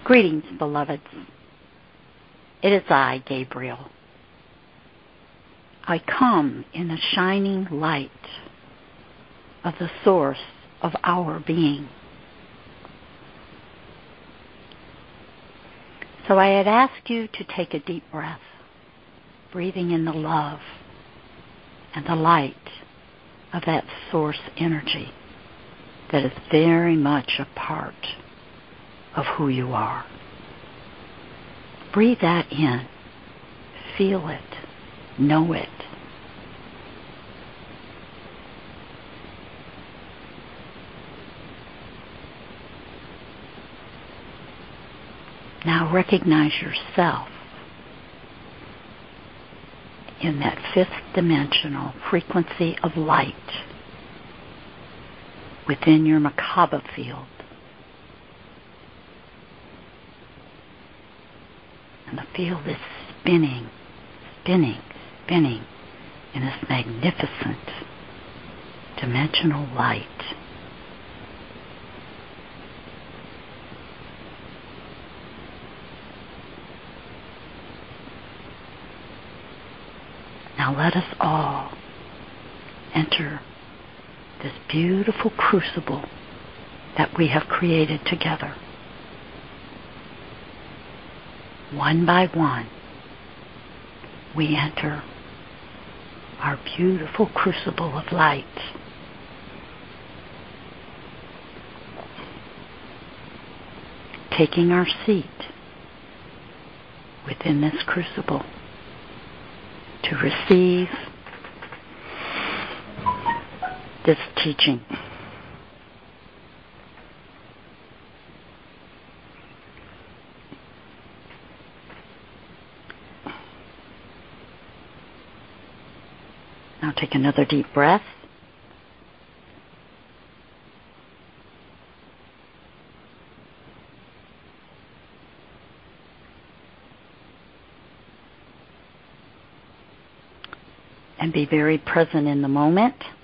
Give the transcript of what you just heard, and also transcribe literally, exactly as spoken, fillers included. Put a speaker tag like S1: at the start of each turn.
S1: Greetings, beloveds. It is I, Gabriel. I come in the shining light of the source of our being. So I had asked you to take a deep breath, breathing in the love and the light of that source energy that is very much a part of who you are. Breathe that in. Feel it. Know it. Now recognize yourself in that fifth dimensional frequency of light within your Merkaba field. And the field is spinning, spinning, spinning in this magnificent dimensional light. Now let us all enter this beautiful crucible that we have created together. One by one, we enter our beautiful crucible of light. Taking our seat within this crucible to receive this teaching. Now take another deep breath. And be very present in the moment.